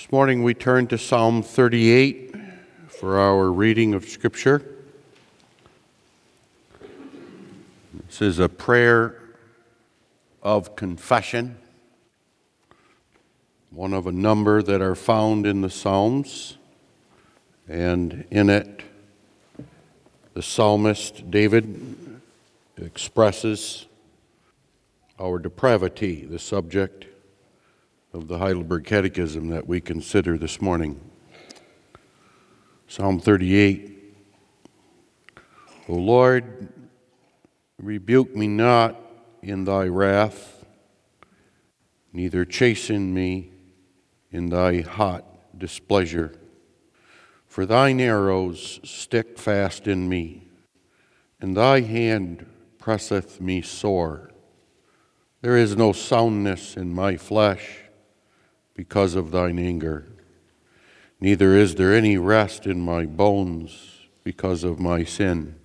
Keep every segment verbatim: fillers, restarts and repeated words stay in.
This morning we turn to Psalm thirty-eight for our reading of Scripture. This is a prayer of confession, one of a number that are found in the Psalms, and in it the psalmist David expresses our depravity, the subject of the Heidelberg Catechism that we consider this morning. Psalm thirty-eight. O Lord, rebuke me not in thy wrath, neither chasten me in thy hot displeasure. For thine arrows stick fast in me, and thy hand presseth me sore. There is no soundness in my flesh because of thine anger, neither is there any rest in my bones because of my sin.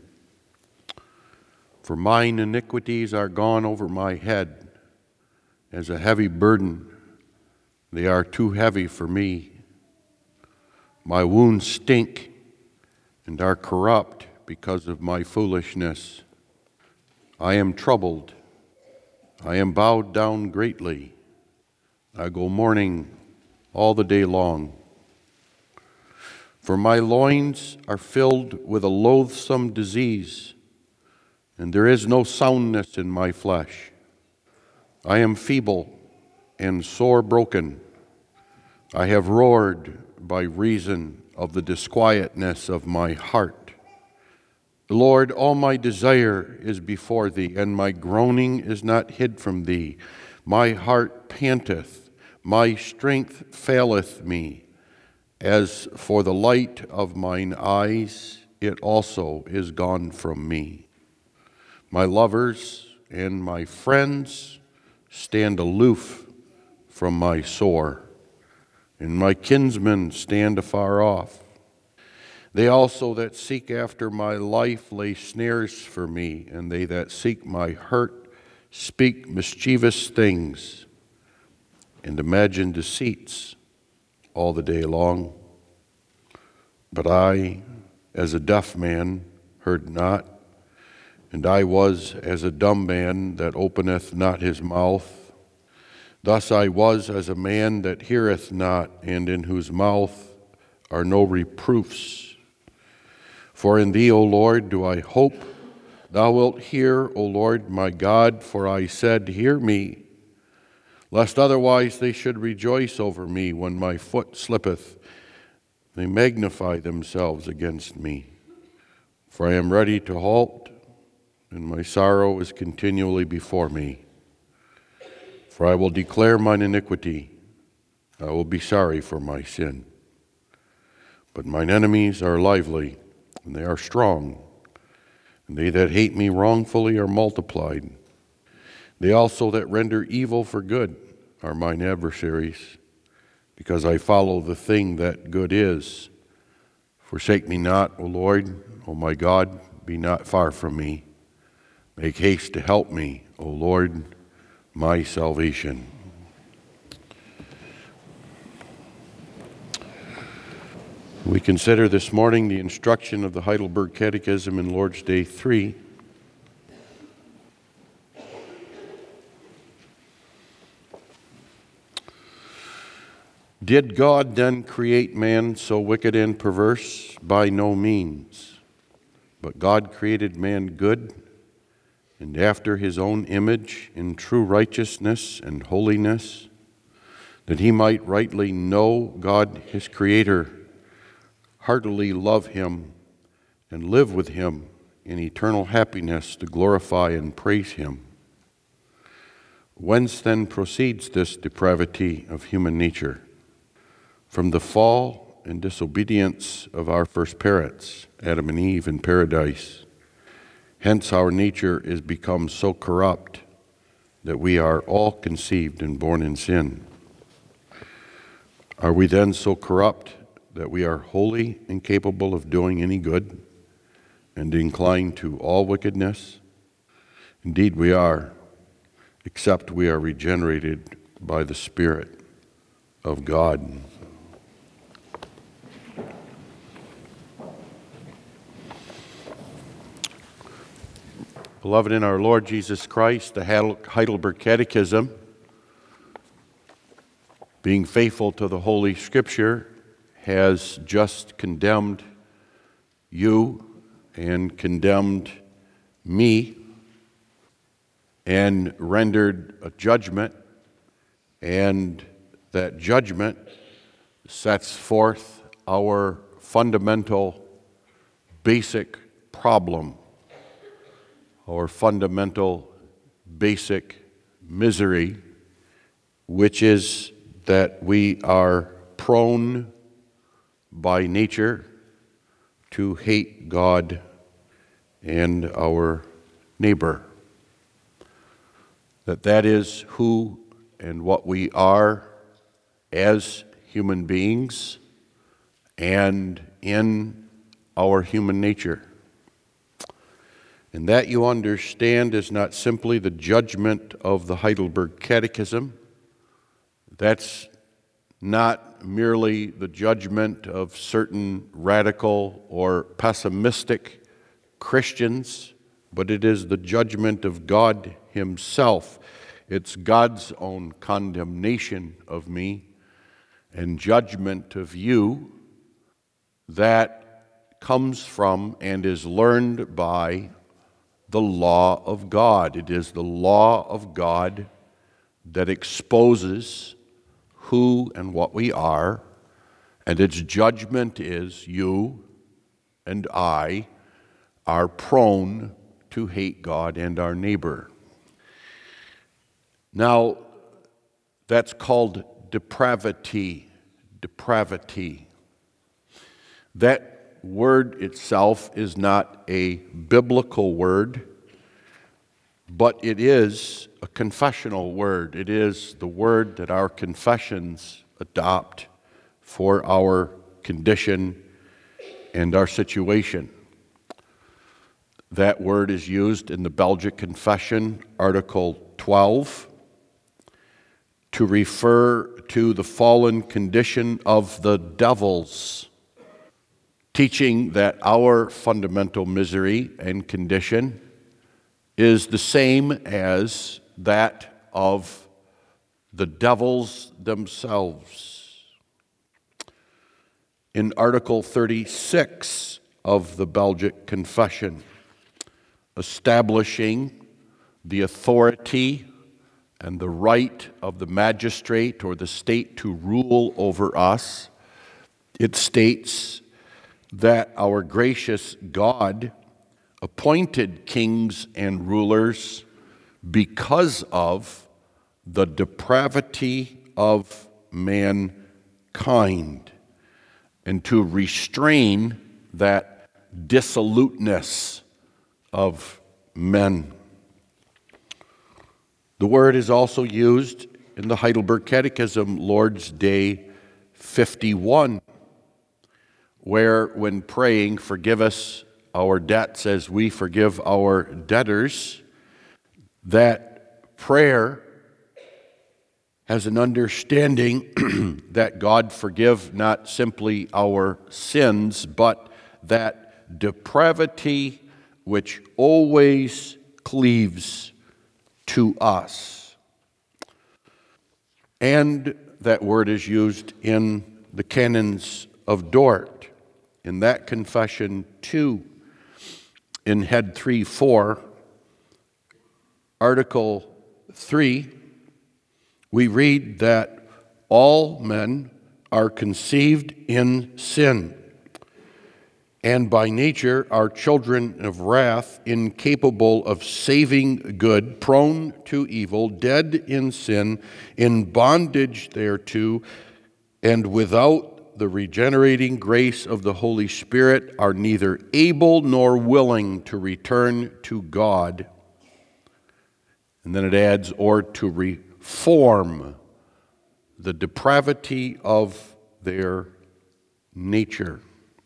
For mine iniquities are gone over my head as a heavy burden. They are too heavy for me. My wounds stink and are corrupt because of my foolishness. I am troubled. I am bowed down greatly. I go mourning all the day long. For my loins are filled with a loathsome disease, and there is no soundness in my flesh. I am feeble and sore broken. I have roared by reason of the disquietness of my heart. Lord, all my desire is before thee, and my groaning is not hid from thee. My heart panteth, my strength faileth me. As for the light of mine eyes, it also is gone from me. My lovers and my friends stand aloof from my sore, and my kinsmen stand afar off. They also that seek after my life lay snares for me, and they that seek my hurt speak mischievous things and imagine deceits all the day long. But I, as a deaf man, heard not, and I was as a dumb man that openeth not his mouth. Thus I was as a man that heareth not, and in whose mouth are no reproofs. For in thee, O Lord, do I hope. Thou wilt hear, O Lord my God, for I said, hear me, lest otherwise they should rejoice over me when my foot slippeth. They magnify themselves against me. For I am ready to halt, and my sorrow is continually before me. For I will declare mine iniquity. I will be sorry for my sin. But mine enemies are lively, and they are strong, and they that hate me wrongfully are multiplied. They also that render evil for good are mine adversaries, because I follow the thing that good is. Forsake me not, O Lord, O my God, be not far from me. Make haste to help me, O Lord, my salvation. We consider this morning the instruction of the Heidelberg Catechism in Lord's Day three. Did God then create man so wicked and perverse? By no means. But God created man good, and after his own image, in true righteousness and holiness, that he might rightly know God his Creator, heartily love him, and live with him in eternal happiness to glorify and praise him. Whence then proceeds this depravity of human nature? From the fall and disobedience of our first parents, Adam and Eve in paradise. Hence our nature is become so corrupt that we are all conceived and born in sin. Are we then so corrupt that we are wholly incapable of doing any good and inclined to all wickedness? Indeed we are, except we are regenerated by the Spirit of God. Beloved in our Lord Jesus Christ, the Heidelberg Catechism, being faithful to the Holy Scripture, has just condemned you and condemned me and rendered a judgment, and that judgment sets forth our fundamental, basic problem, our fundamental, basic misery, which is that we are prone by nature to hate God and our neighbor. That that is who and what we are as human beings and in our human nature. And that, you understand, is not simply the judgment of the Heidelberg Catechism. That's not merely the judgment of certain radical or pessimistic Christians, but it is the judgment of God Himself. It's God's own condemnation of me and judgment of you that comes from and is learned by the law of God. It is the law of God that exposes who and what we are, and its judgment is you and I are prone to hate God and our neighbor. Now, that's called depravity. Depravity. That word itself is not a biblical word, but it is a confessional word. It is the word that our confessions adopt for our condition and our situation. That word is used in the Belgic Confession, Article twelve, to refer to the fallen condition of the devils, teaching that our fundamental misery and condition is the same as that of the devils themselves. In Article thirty-six of the Belgic Confession, establishing the authority and the right of the magistrate or the state to rule over us, it states that our gracious God appointed kings and rulers because of the depravity of mankind, and to restrain that dissoluteness of men. The word is also used in the Heidelberg Catechism, Lord's Day fifty-one, where when praying, forgive us our debts as we forgive our debtors, that prayer has an understanding that God forgive not simply our sins, but that depravity which always cleaves to us. And that word is used in the canons of Dort. In that confession, too, in Head three four, Article three, we read that all men are conceived in sin, and by nature are children of wrath, incapable of saving good, prone to evil, dead in sin, in bondage thereto, and without the regenerating grace of the Holy Spirit are neither able nor willing to return to God. And then it adds, or to reform the depravity of their nature.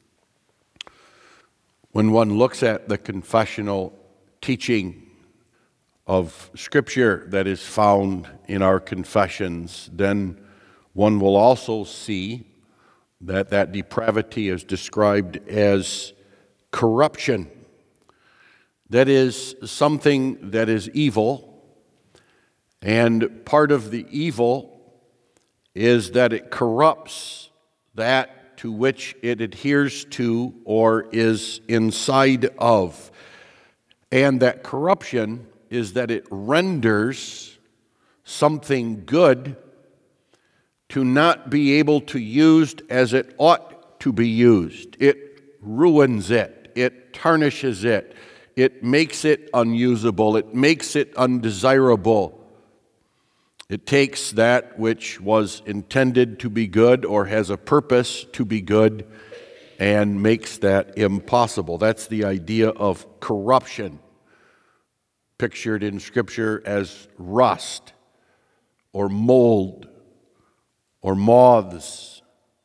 When one looks at the confessional teaching of Scripture that is found in our confessions, then one will also see that that depravity is described as corruption. that is something that is evil, and part of the evil is that it corrupts that to which it adheres to or is inside of. And that corruption is that it renders something good to not be able to used as it ought to be used. It ruins it. It tarnishes it. It makes it unusable. It makes it undesirable. It takes that which was intended to be good or has a purpose to be good and makes that impossible. That's the idea of corruption, pictured in Scripture as rust or mold or moths.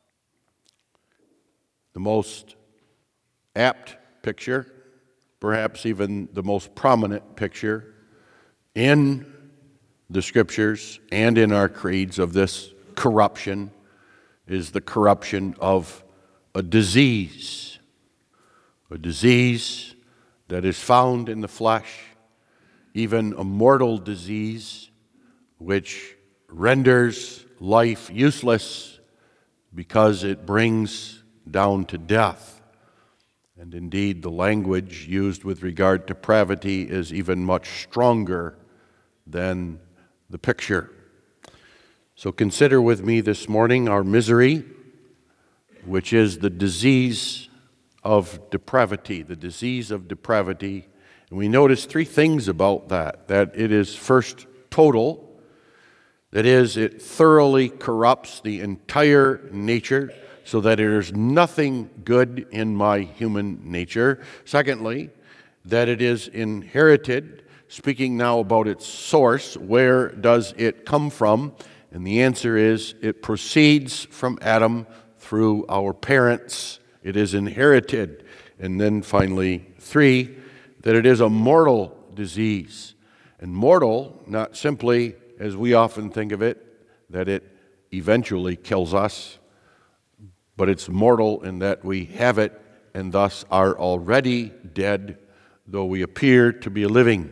The most apt picture, perhaps even the most prominent picture in the Scriptures and in our creeds of this corruption is the corruption of a disease, a disease that is found in the flesh, even a mortal disease which renders life useless because it brings down to death. And indeed, the language used with regard to depravity is even much stronger than the picture. So consider with me this morning our misery, which is the disease of depravity, the disease of depravity. And we notice three things about that. That it is first total, that is, it thoroughly corrupts the entire nature, so that there is nothing good in my human nature. Secondly, that it is inherited, speaking now about its source. Where does it come from? And the answer is it proceeds from Adam through our parents. It is inherited. And then finally, three, that it is a mortal disease. And mortal, not simply, as we often think of it, that it eventually kills us, but it's mortal in that we have it and thus are already dead, though we appear to be living.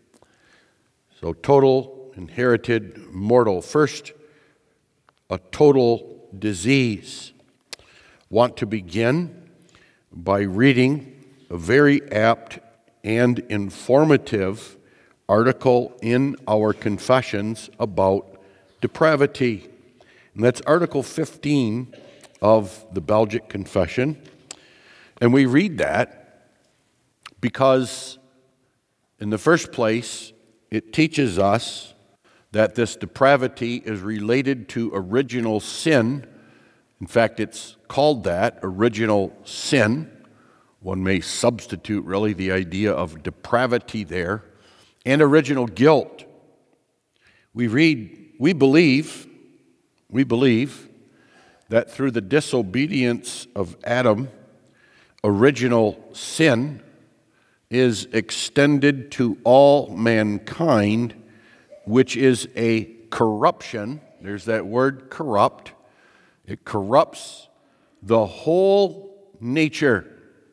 So total, inherited, mortal. First, a total disease. Want to begin by reading a very apt and informative article in our confessions about depravity. And that's Article fifteen of the Belgic Confession. And we read that because, in the first place, it teaches us that this depravity is related to original sin. In fact, it's called that, original sin. One may substitute, really, the idea of depravity there, and original guilt. We read, we believe, we believe that through the disobedience of Adam, original sin is extended to all mankind, which is a corruption. There's that word corrupt. It corrupts the whole nature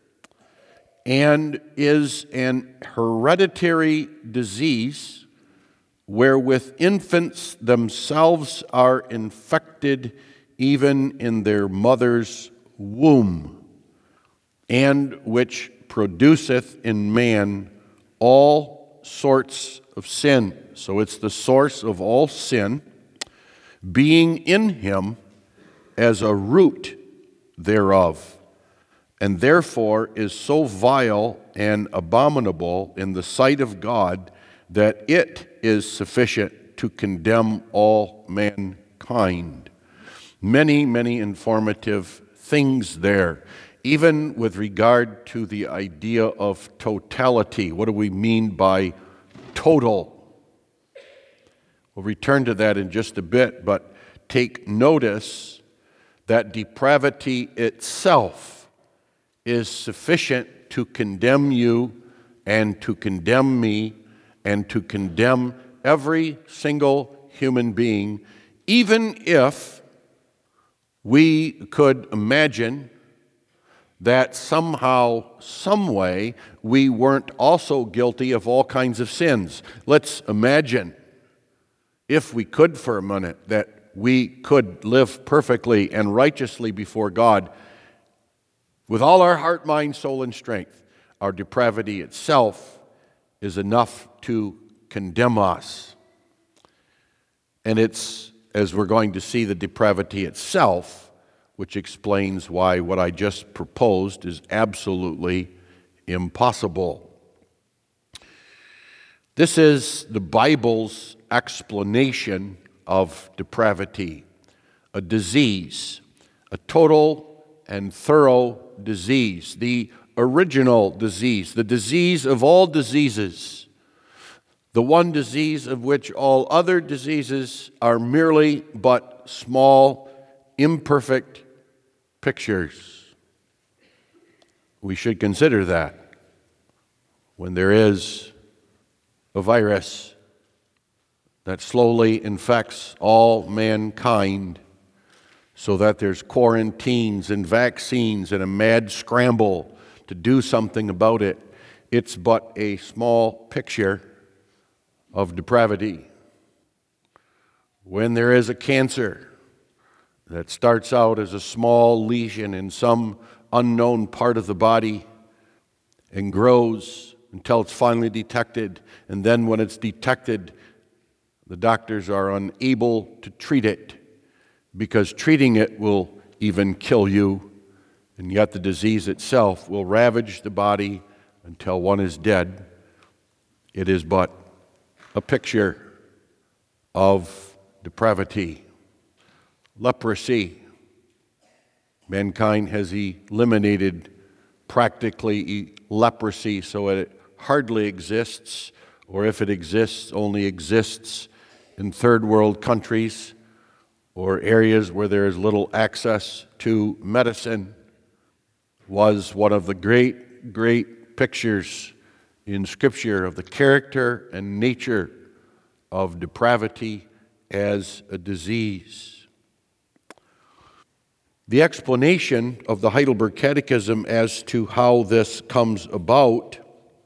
and is an hereditary disease wherewith infants themselves are infected even in their mother's womb, and which produceth in man all sorts of sin. So it's the source of all sin, being in him as a root thereof, and therefore is so vile and abominable in the sight of God that it is sufficient to condemn all mankind. Many, many informative things there, even with regard to the idea of totality. What do we mean by total? We'll return to that in just a bit, but take notice that depravity itself is sufficient to condemn you and to condemn me and to condemn every single human being, even if we could imagine that somehow, some way, we weren't also guilty of all kinds of sins. Let's imagine, if we could for a minute, that we could live perfectly and righteously before God with all our heart, mind, soul, and strength. Our depravity itself is enough to condemn us. And it's, as we're going to see, the depravity itself which explains why what I just proposed is absolutely impossible. This is the Bible's explanation of depravity, a disease, a total and thorough disease, the original disease, the disease of all diseases, the one disease of which all other diseases are merely but small, imperfect pictures. We should consider that when there is a virus that slowly infects all mankind, so that there's quarantines and vaccines and a mad scramble to do something about it. It's but a small picture of depravity. When there is a cancer that starts out as a small lesion in some unknown part of the body and grows until it's finally detected, and then when it's detected, the doctors are unable to treat it because treating it will even kill you, and yet the disease itself will ravage the body until one is dead. It is but a picture of depravity. Leprosy. Mankind has eliminated practically leprosy, so it hardly exists, or if it exists, only exists in third world countries or areas where there is little access to medicine. Was one of the great, great pictures in Scripture of the character and nature of depravity as a disease. The explanation of the Heidelberg Catechism as to how this comes about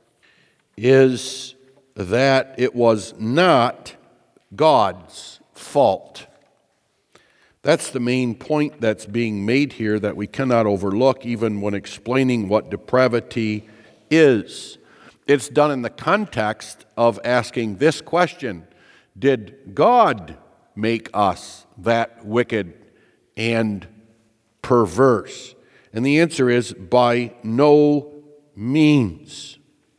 is that it was not God's fault. That's the main point that's being made here that we cannot overlook even when explaining what depravity is. It's done in the context of asking this question: did God make us that wicked and perverse? And the answer is by no means.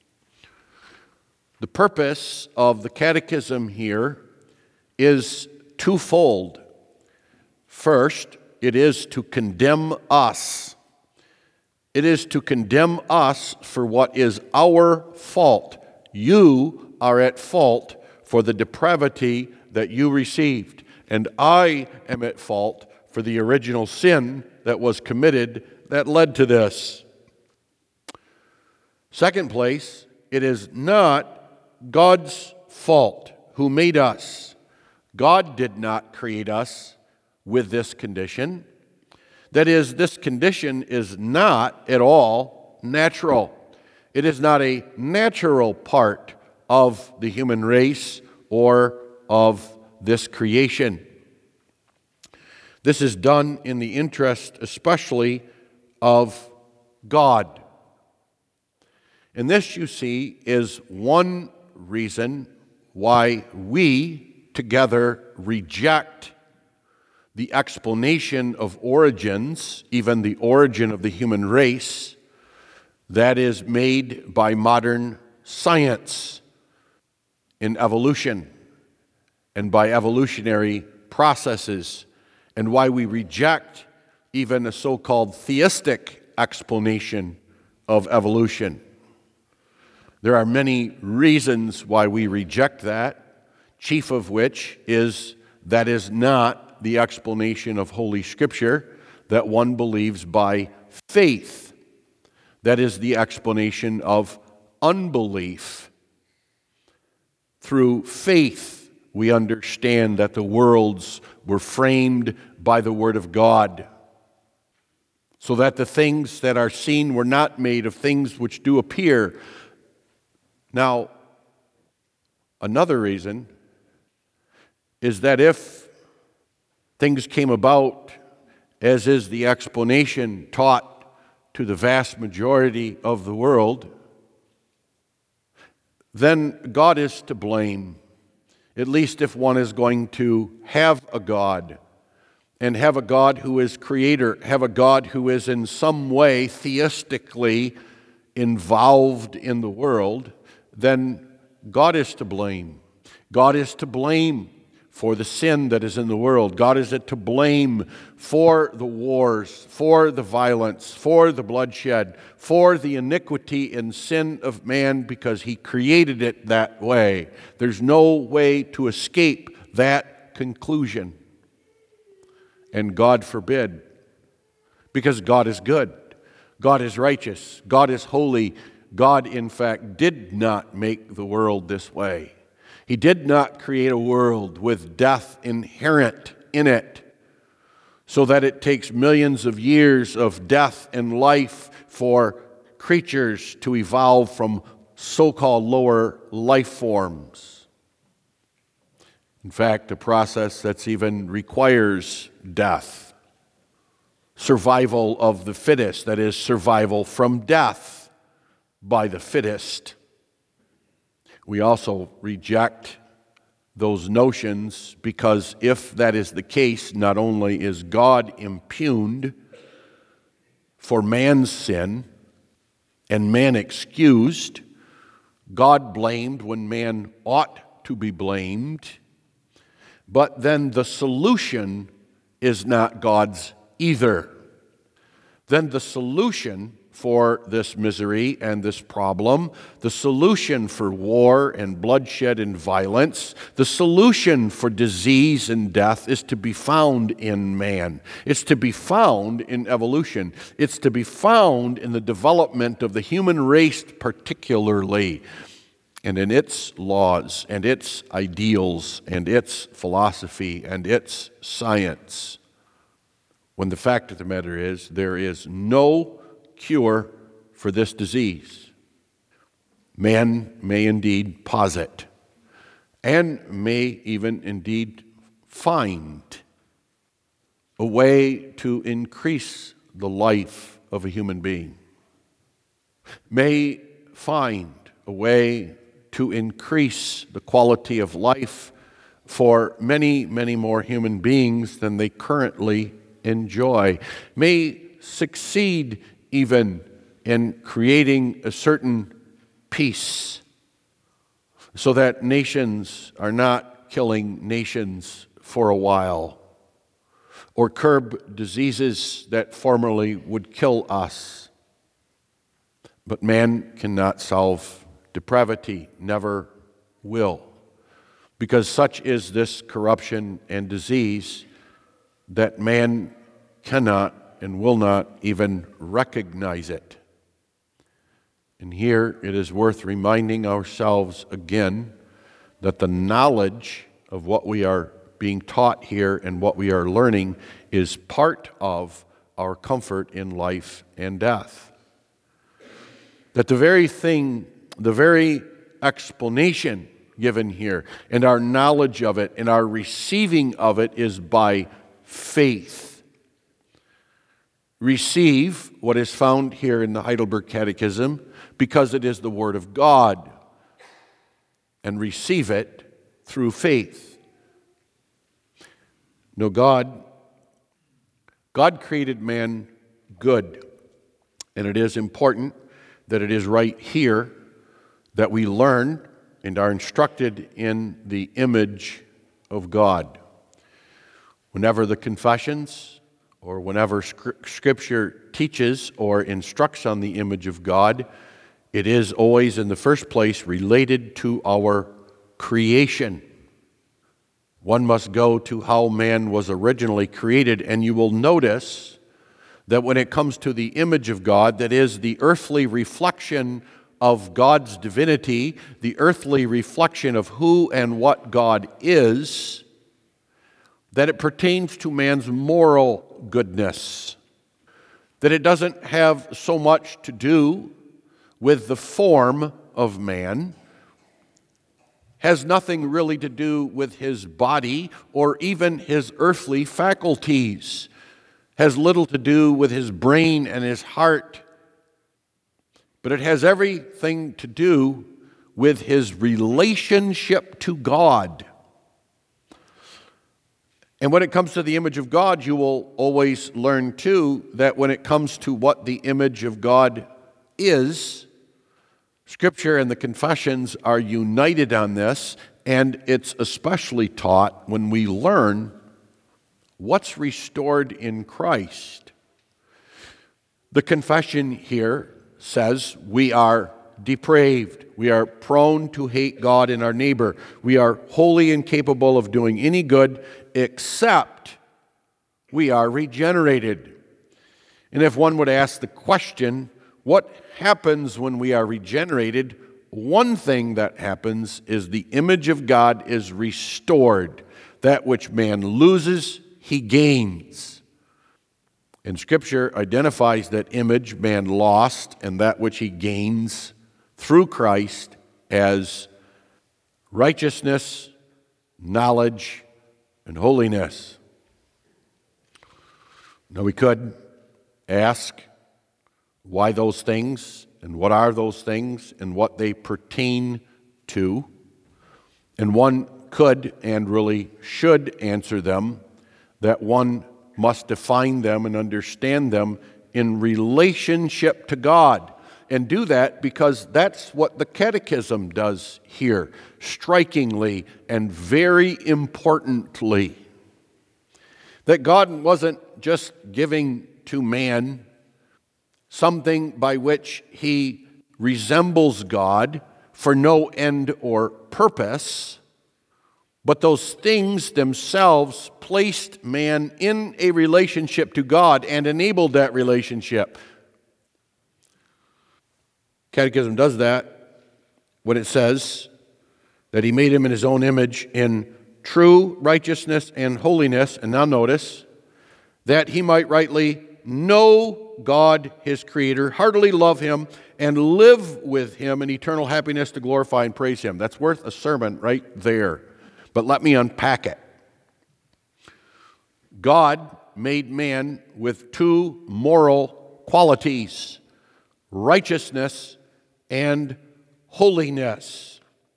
The purpose of the catechism here is twofold. First, it is to condemn us. It is to condemn us for what is our fault. You are at fault for the depravity that you received, and I am at fault for the original sin that was committed that led to this. Second place, it is not God's fault who made us. God did not create us with this condition. That is, this condition is not at all natural. It is not a natural part of the human race or of this creation. This is done in the interest especially of God. And this, you see, is one reason why we together reject the explanation of origins, even the origin of the human race, that is made by modern science in evolution and by evolutionary processes, and why we reject even a so-called theistic explanation of evolution. There are many reasons why we reject that, chief of which is that is not the explanation of Holy Scripture, that one believes by faith. That is the explanation of unbelief. Through faith, we understand that the worlds were framed by the Word of God. so that the things that are seen were not made of things which do appear. Now, another reason is that if things came about, as is the explanation taught to the vast majority of the world, then God is to blame, at least if one is going to have a God, and have a God who is creator, have a God who is in some way theistically involved in the world, then God is to blame. God is to blame for the sin that is in the world. God is to blame for the wars, for the violence, for the bloodshed, for the iniquity and sin of man, because He created it that way. There's no way to escape that conclusion. And God forbid, because God is good, God is righteous, God is holy. God, in fact, did not make the world this way. He did not create a world with death inherent in it, so that it takes millions of years of death and life for creatures to evolve from so-called lower life forms. In fact, a process that even requires death. Survival of the fittest, that is, survival from death by the fittest. We also reject those notions because if that is the case, not only is God impugned for man's sin and man excused, God blamed when man ought to be blamed, but then the solution is not God's either. Then the solution for this misery and this problem, the solution for war and bloodshed and violence, the solution for disease and death is to be found in man. It's to be found in evolution. It's to be found in the development of the human race particularly, and in its laws and its ideals and its philosophy and its science. When the fact of the matter is, there is no cure for this disease. Man may indeed posit, and may even indeed find a way to increase the life of a human being, may find a way to increase the quality of life for many, many more human beings than they currently enjoy, may succeed even in creating a certain peace so that nations are not killing nations for a while, or curb diseases that formerly would kill us. But man cannot solve depravity, never will, because such is this corruption and disease that man cannot and will not even recognize it. And here it is worth reminding ourselves again that the knowledge of what we are being taught here and what we are learning is part of our comfort in life and death. That the very thing, the very explanation given here, and our knowledge of it and our receiving of it is by faith. Receive what is found here in the Heidelberg Catechism because it is the Word of God, and receive it through faith. No, God, God created man good, and it is important that it is right here that we learn and are instructed in the image of God. Whenever the confessions or whenever Scripture teaches or instructs on the image of God, it is always in the first place related to our creation. One must go to how man was originally created, and you will notice that when it comes to the image of God, that is the earthly reflection of God's divinity, the earthly reflection of who and what God is, that it pertains to man's moral goodness. that it doesn't have so much to do with the form of man, has nothing really to do with his body or even his earthly faculties, has little to do with his brain and his heart, but it has everything to do with his relationship to God. And when it comes to the image of God, you will always learn too that when it comes to what the image of God is, Scripture and the confessions are united on this, and it's especially taught when we learn what's restored in Christ. The confession here says we are depraved. We are prone to hate God and our neighbor. We are wholly incapable of doing any good except we are regenerated. And if one would ask the question, what happens when we are regenerated? One thing that happens is the image of God is restored. That which man loses, he gains. And Scripture identifies that image man lost and that which he gains through Christ as righteousness, knowledge, and holiness. Now we could ask why those things and what are those things and what they pertain to. And one could and really should answer them that one must define them and understand them in relationship to God. And do that because that's what the Catechism does here, strikingly and very importantly. That God wasn't just giving to man something by which he resembles God for no end or purpose, but those things themselves placed man in a relationship to God and enabled that relationship. Catechism does that when it says that he made him in his own image in true righteousness and holiness, and now notice, that he might rightly know God, his Creator, heartily love him, and live with him in eternal happiness to glorify and praise him. That's worth a sermon right there. But let me unpack it. God made man with two moral qualities, righteousness and holiness.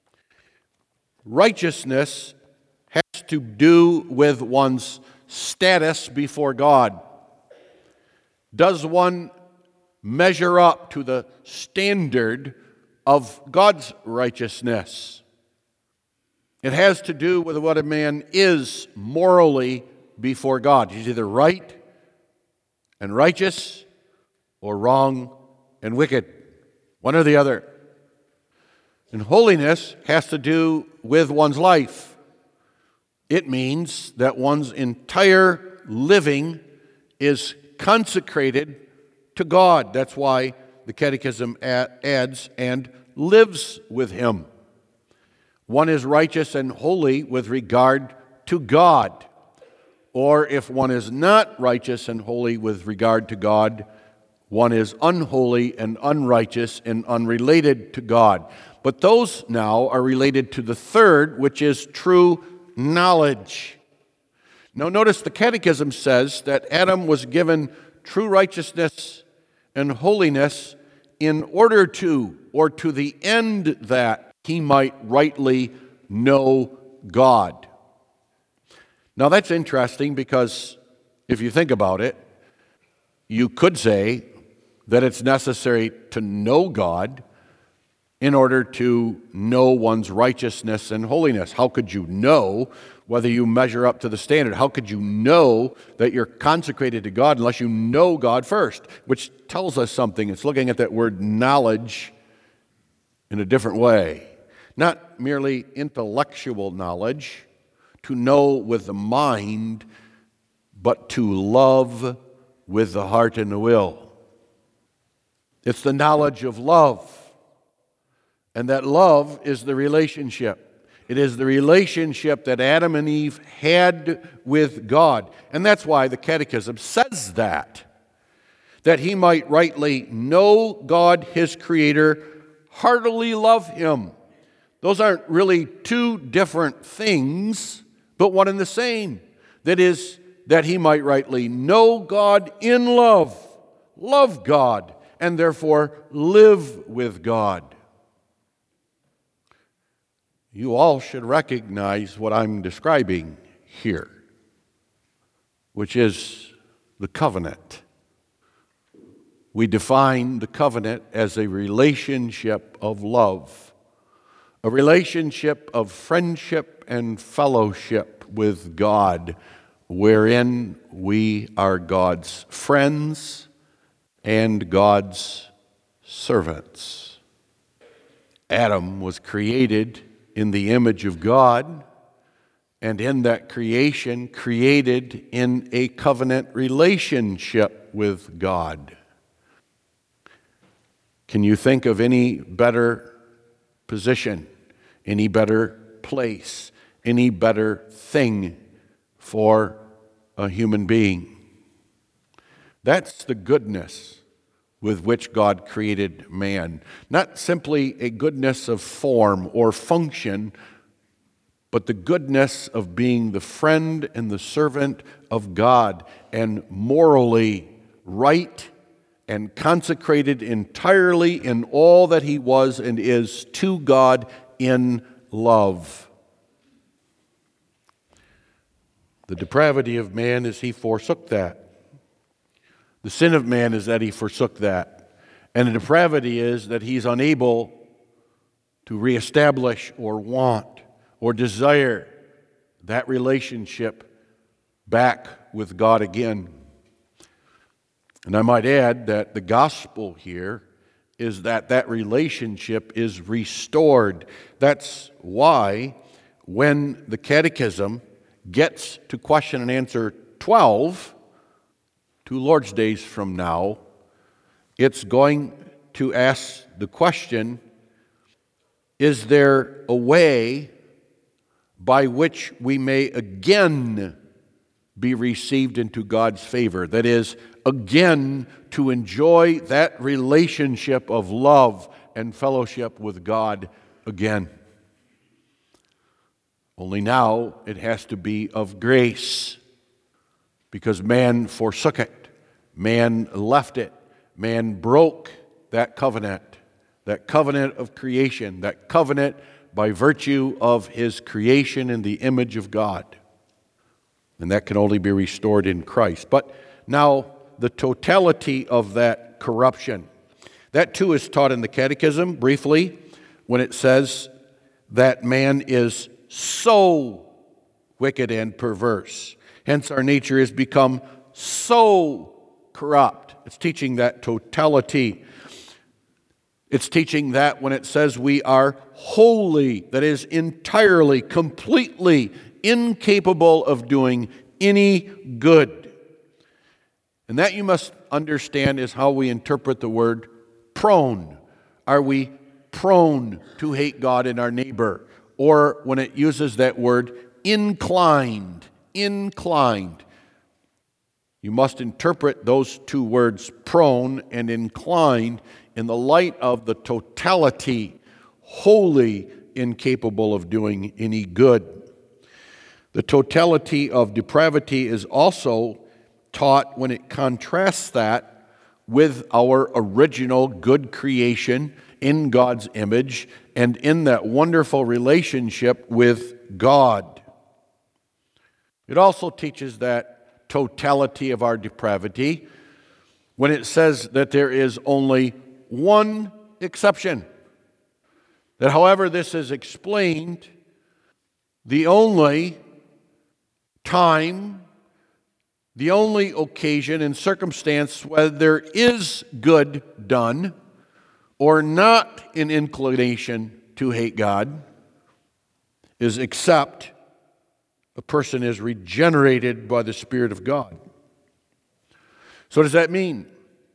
Righteousness has to do with one's status before God. Does one measure up to the standard of God's righteousness? It has to do with what a man is morally before God. He's either right and righteous or wrong and wicked. One or the other. And holiness has to do with one's life. It means that one's entire living is consecrated to God. That's why the Catechism adds, and lives with him. One is righteous and holy with regard to God. Or if one is not righteous and holy with regard to God, one is unholy and unrighteous and unrelated to God. But those now are related to the third, which is true knowledge. Now notice the Catechism says that Adam was given true righteousness and holiness in order to, or to the end that he might rightly know God. Now that's interesting because if you think about it, you could say that it's necessary to know God in order to know one's righteousness and holiness. How could you know whether you measure up to the standard? How could you know that you're consecrated to God unless you know God first? Which tells us something. It's looking at that word knowledge in a different way. Not merely intellectual knowledge, to know with the mind, but to love with the heart and the will. It's the knowledge of love. And that love is the relationship. It is the relationship that Adam and Eve had with God. And that's why the Catechism says that. that he might rightly know God his Creator, heartily love him. Those aren't really two different things, but one and the same. That is, that he might rightly know God in love, love God, and therefore live with God. You all should recognize what I'm describing here, which is the covenant. We define the covenant as a relationship of love, a relationship of friendship and fellowship with God, wherein we are God's friends and God's servants. Adam was created in the image of God, and in that creation, created in a covenant relationship with God. Can you think of any better position, any better place, any better thing for a human being? That's the goodness with which God created man. Not simply a goodness of form or function, but the goodness of being the friend and the servant of God, and morally right and consecrated entirely in all that he was and is to God in love. The depravity of man is he forsook that. The sin of man is that he forsook that. And the depravity is that he's unable to reestablish or want or desire that relationship back with God again. And I might add that the gospel here is that that relationship is restored. That's why when the catechism gets to question and answer twelve, two Lord's days from now, it's going to ask the question, is there a way by which we may again be received into God's favor? That is, again to enjoy that relationship of love and fellowship with God again. Only now it has to be of grace, because man forsook it, man left it, man broke that covenant, that covenant of creation, that covenant by virtue of his creation in the image of God. And that can only be restored in Christ. But now, the totality of that corruption. That too is taught in the Catechism, briefly, when it says that man is so wicked and perverse. Hence, our nature has become so corrupt. It's teaching that totality. It's teaching that when it says we are wholly, that is, entirely, completely incapable of doing any good. And that, you must understand, is how we interpret the word prone. Are we prone to hate God and our neighbor? Or when it uses that word, inclined, inclined. You must interpret those two words, prone and inclined, in the light of the totality, wholly incapable of doing any good. The totality of depravity is also taught when it contrasts that with our original good creation in God's image and in that wonderful relationship with God. It also teaches that totality of our depravity when it says that there is only one exception. That however this is explained, the only time, the only occasion and circumstance whether there is good done or not an inclination to hate God is except a person is regenerated by the Spirit of God. So what does that mean?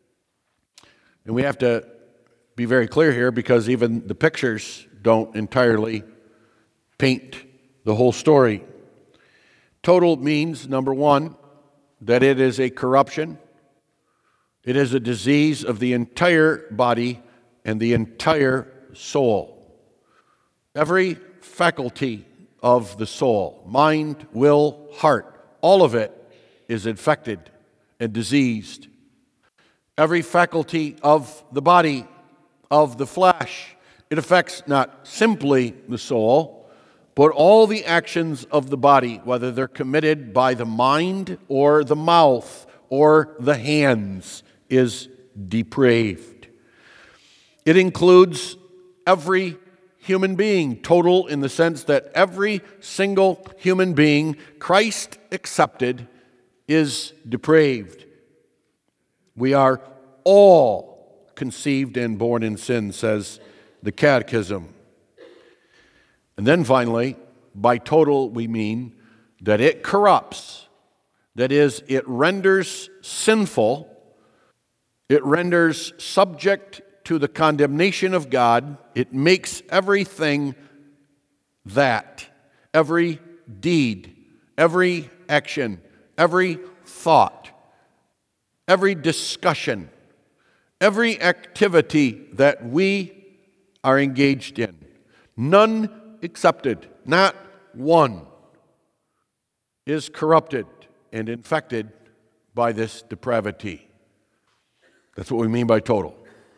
And we have to be very clear here, because even the pictures don't entirely paint the whole story. Total means, number one, that it is a corruption It is a disease of the entire body and the entire soul. Every faculty of the soul, mind, will, heart, all of it is infected and diseased. Every faculty of the body, of the flesh, it affects not simply the soul, but all the actions of the body, whether they're committed by the mind or the mouth or the hands, is depraved. It includes every human being, total in the sense that every single human being, Christ accepted, is depraved. We are all conceived and born in sin, says the Catechism. And then finally, by total we mean that it corrupts, that is, it renders sinful, it renders subject to the condemnation of God, it makes everything that, every deed, every action, every thought, every discussion, every activity that we are engaged in, none accepted, not one, is corrupted and infected by this depravity. That's what we mean by total.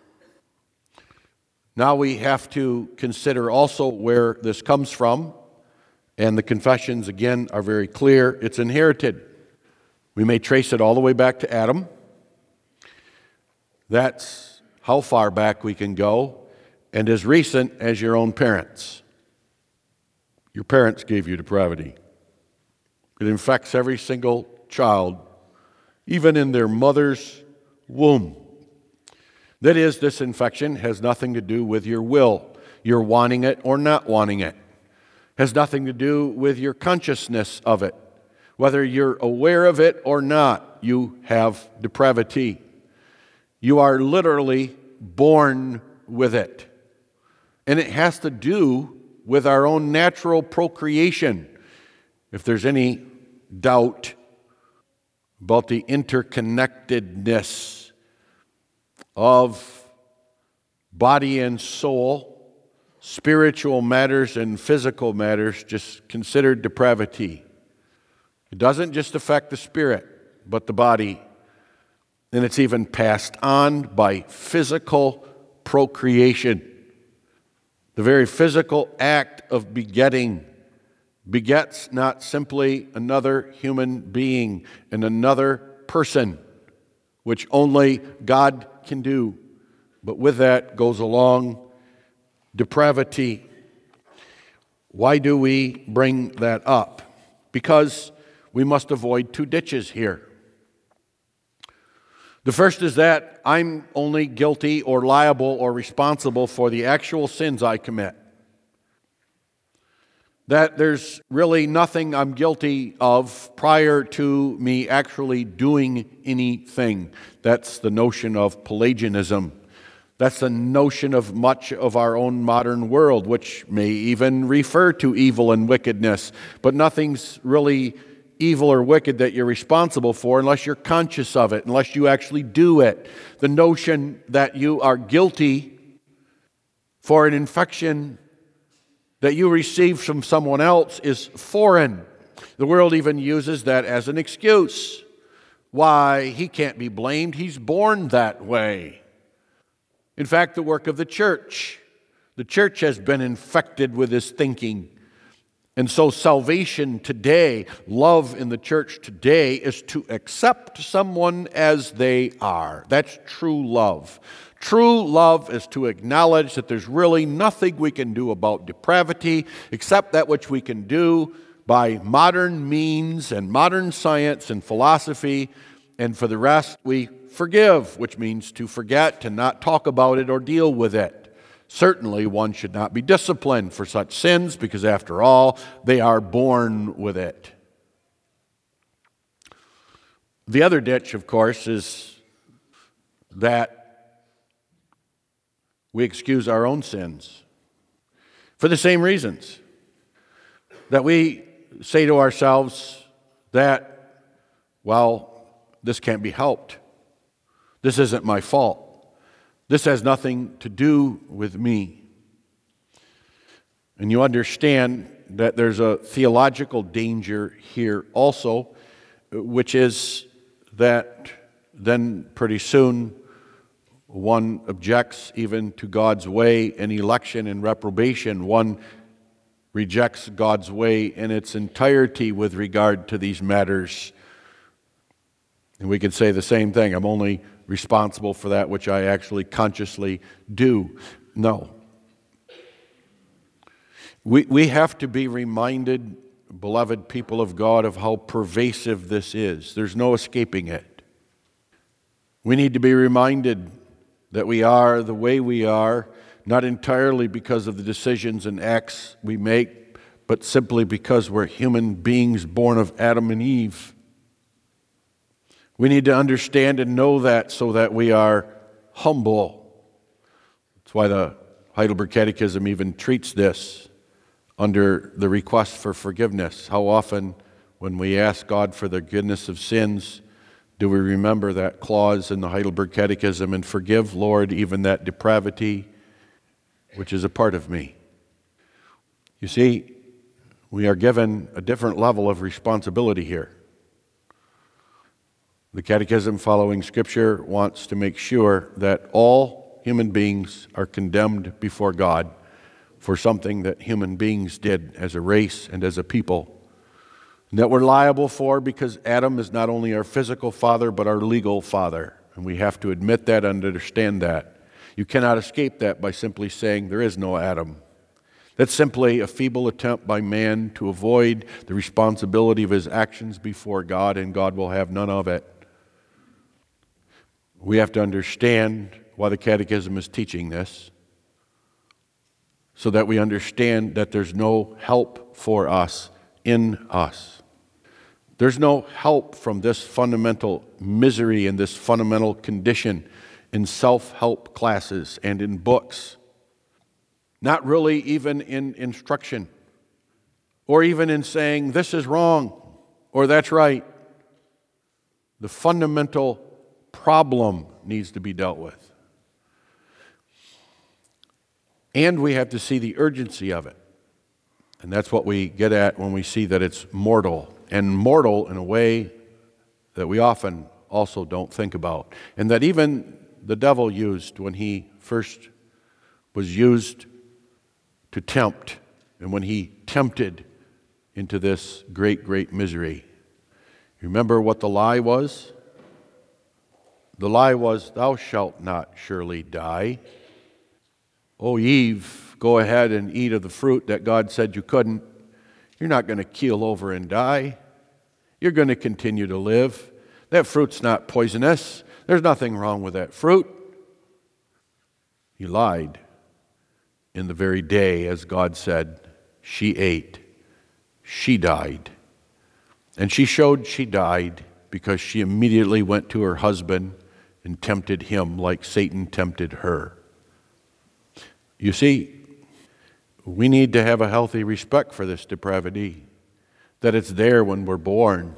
Now we have to consider also where this comes from, and the confessions, again, are very clear. It's inherited. We may trace it all the way back to Adam. That's how far back we can go, and as recent as your own parents. Your parents gave you depravity. It infects every single child, even in their mother's womb. That is, this infection has nothing to do with your will, your wanting it or not wanting it. Has nothing to do with your consciousness of it. Whether you're aware of it or not, you have depravity. You are literally born with it. And it has to do with our own natural procreation. If there's any doubt about the interconnectedness of body and soul, spiritual matters and physical matters, just consider depravity. It doesn't just affect the spirit, but the body. And it's even passed on by physical procreation. The very physical act of begetting begets not simply another human being and another person, which only God can do, but with that goes along depravity. Why do we bring that up? Because we must avoid two ditches here. The first is that I'm only guilty or liable or responsible for the actual sins I commit. That there's really nothing I'm guilty of prior to me actually doing anything. That's the notion of Pelagianism. That's the notion of much of our own modern world, which may even refer to evil and wickedness. But nothing's really evil or wicked that you're responsible for unless you're conscious of it, unless you actually do it. The notion that you are guilty for an infection that you received from someone else is foreign. The world even uses that as an excuse. Why, he can't be blamed. He's born that way. In fact, the work of the church, the church has been infected with this thinking. And so salvation today, love in the church today, is to accept someone as they are. That's true love. True love is to acknowledge that there's really nothing we can do about depravity except that which we can do by modern means and modern science and philosophy, and for the rest we forgive, which means to forget, to not talk about it or deal with it. Certainly one should not be disciplined for such sins because after all, they are born with it. The other ditch, of course, is that we excuse our own sins for the same reasons. That we say to ourselves that, well, this can't be helped. This isn't my fault. This has nothing to do with me. And you understand that there's a theological danger here also, which is that then pretty soon one objects even to God's way in election and reprobation. One rejects God's way in its entirety with regard to these matters. And we could say the same thing. I'm only responsible for that which I actually consciously do. No. We, we have to be reminded, beloved people of God, of how pervasive this is. There's no escaping it. We need to be reminded that we are the way we are, not entirely because of the decisions and acts we make, but simply because we're human beings born of Adam and Eve. We need to understand and know that so that we are humble. That's why the Heidelberg Catechism even treats this under the request for forgiveness. How often when we ask God for the forgiveness of sins, do we remember that clause in the Heidelberg Catechism, and forgive, Lord, even that depravity which is a part of me? You see, we are given a different level of responsibility here. The Catechism, following Scripture, wants to make sure that all human beings are condemned before God for something that human beings did as a race and as a people, and that we're liable for because Adam is not only our physical father but our legal father, and we have to admit that and understand that. You cannot escape that by simply saying there is no Adam. That's simply a feeble attempt by man to avoid the responsibility of his actions before God, and God will have none of it. We have to understand why the Catechism is teaching this, so that we understand that there's no help for us in us. There's no help from this fundamental misery and this fundamental condition in self-help classes and in books. Not really even in instruction, or even in saying this is wrong or that's right. The fundamental problem needs to be dealt with. And we have to see the urgency of it. And that's what we get at when we see that it's mortal. And mortal in a way that we often also don't think about. And that even the devil used when he first was used to tempt, and when he tempted into this great, great misery. Remember what the lie was? The lie was, thou shalt not surely die. Oh, Eve, go ahead and eat of the fruit that God said you couldn't. You're not going to keel over and die. You're going to continue to live. That fruit's not poisonous. There's nothing wrong with that fruit. He lied. In the very day, as God said, she ate. She died. And she showed she died because she immediately went to her husband and tempted him like Satan tempted her. You see, we need to have a healthy respect for this depravity, that it's there when we're born,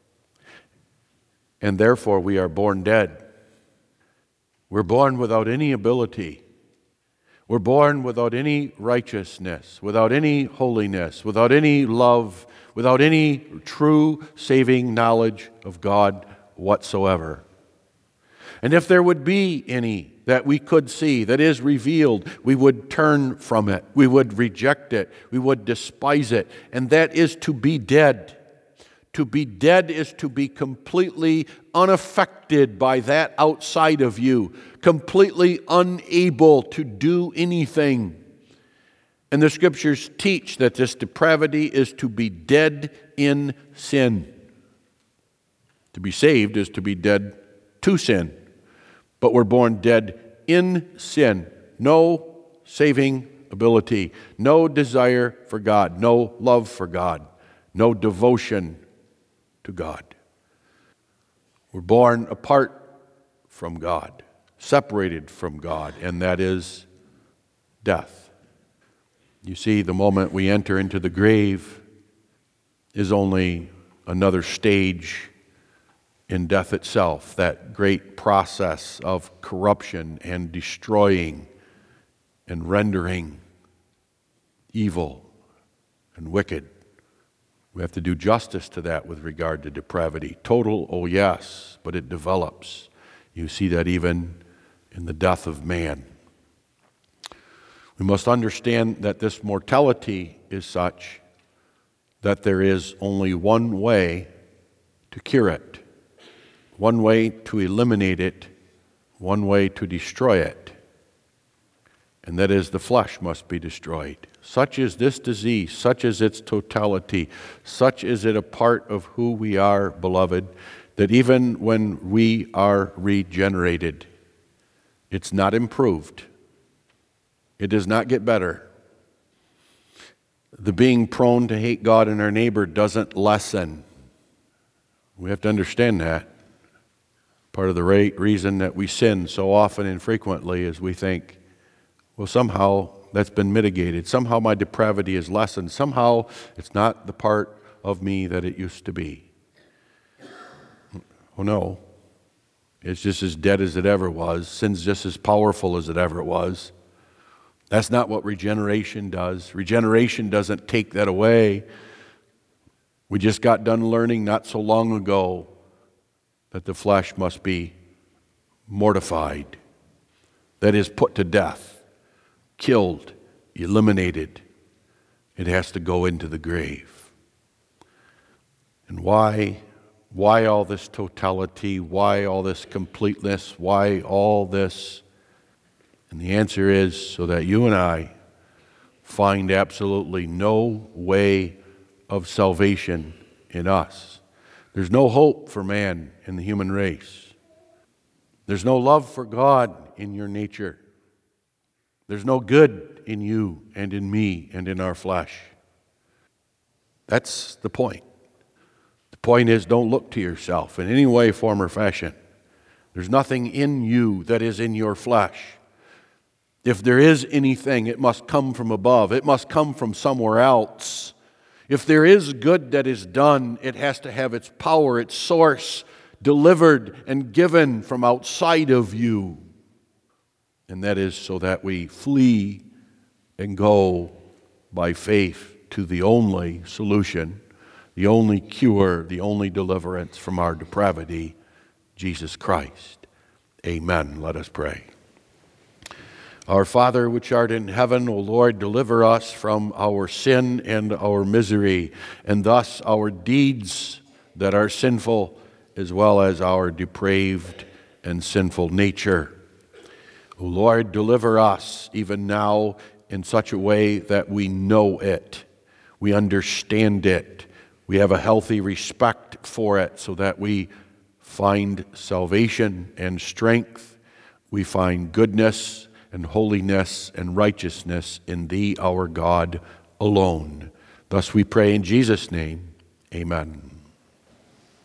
and therefore we are born dead. We're born without any ability. We're born without any righteousness, without any holiness, without any love, without any true saving knowledge of God whatsoever. And if there would be any that we could see, that is revealed, we would turn from it. We would reject it. We would despise it. And that is to be dead. To be dead is to be completely unaffected by that outside of you, completely unable to do anything. And the Scriptures teach that this depravity is to be dead in sin. To be saved is to be dead to sin. But we're born dead in sin. No saving ability, no desire for God, no love for God, no devotion to God. We're born apart from God, separated from God, and that is death. You see, the moment we enter into the grave is only another stage in death itself, that great process of corruption and destroying and rendering evil and wicked. We have to do justice to that with regard to depravity. Total, oh yes, but it develops. You see that even in the death of man. We must understand that this mortality is such that there is only one way to cure it, one way to eliminate it, one way to destroy it, and that is the flesh must be destroyed. Such is this disease, such is its totality, such is it a part of who we are, beloved, that even when we are regenerated, it's not improved. It does not get better. The being prone to hate God and our neighbor doesn't lessen. We have to understand that. Part of the reason that we sin so often and frequently is we think, well, somehow that's been mitigated. Somehow my depravity is lessened. Somehow it's not the part of me that it used to be. Oh no. It's just as dead as it ever was. Sin's just as powerful as it ever was. That's not what regeneration does. Regeneration doesn't take that away. We just got done learning not so long ago that the flesh must be mortified. That is, put to death, killed, eliminated. It has to go into the grave. And why? Why all this totality? Why all this completeness? Why all this? And the answer is so that you and I find absolutely no way of salvation in us. There's no hope for man in the human race. There's no love for God in your nature. There's no good in you and in me and in our flesh. That's the point. The point is, don't look to yourself in any way, form, or fashion. There's nothing in you that is in your flesh. If there is anything, it must come from above. It must come from somewhere else. If there is good that is done, it has to have its power, its source, delivered and given from outside of you. And that is so that we flee and go by faith to the only solution, the only cure, the only deliverance from our depravity, Jesus Christ. Amen. Let us pray. Our Father, which art in heaven, O Lord, deliver us from our sin and our misery, and thus our deeds that are sinful, as well as our depraved and sinful nature. O Lord, deliver us even now in such a way that we know it, we understand it, we have a healthy respect for it, so that we find salvation and strength, we find goodness and holiness and righteousness in Thee, our God, alone. Thus we pray in Jesus' name. Amen.